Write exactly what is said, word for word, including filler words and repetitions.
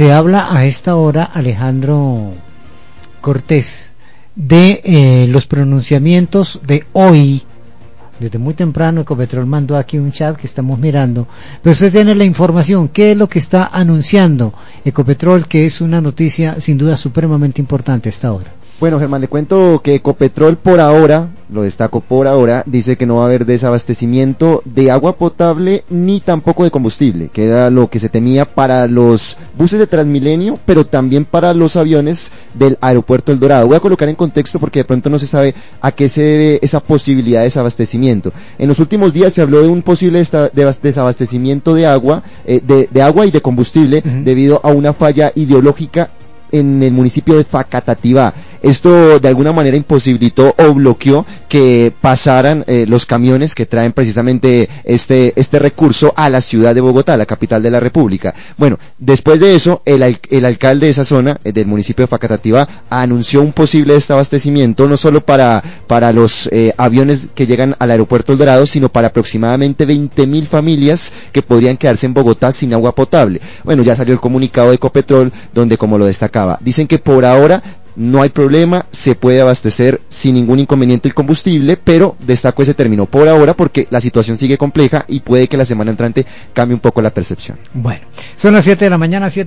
Se habla a esta hora, Alejandro Cortés, de eh, los pronunciamientos de hoy. Desde muy temprano Ecopetrol mandó aquí un chat que estamos mirando, pero usted tiene la información. ¿Qué es lo que está anunciando Ecopetrol, que es una noticia sin duda supremamente importante a esta hora? Bueno, Germán, le cuento que Ecopetrol por ahora, lo destaco por ahora, dice que no va a haber desabastecimiento de agua potable ni tampoco de combustible, que era lo que se temía para los buses de Transmilenio, pero también para los aviones del aeropuerto El Dorado. Voy a colocar en contexto porque de pronto no se sabe a qué se debe esa posibilidad de desabastecimiento. En los últimos días se habló de un posible desabastecimiento de agua, eh, de, de agua y de combustible uh-huh. debido a una falla ideológica en el municipio de Facatativá. Esto de alguna manera imposibilitó o bloqueó que pasaran eh, los camiones que traen precisamente este este recurso a la ciudad de Bogotá, la capital de la República. Bueno, después de eso, el, el alcalde de esa zona, eh, del municipio de Facatativá, anunció un posible desabastecimiento, no solo para, para los eh, aviones que llegan al aeropuerto El Dorado, sino para aproximadamente veinte mil familias que podrían quedarse en Bogotá sin agua potable. Bueno, ya salió el comunicado de Ecopetrol, donde, como lo destacaba, dicen que por ahora no hay problema, se puede abastecer sin ningún inconveniente el combustible, pero destaco ese término por ahora porque la situación sigue compleja y puede que la semana entrante cambie un poco la percepción. Bueno, son las siete de la mañana, siete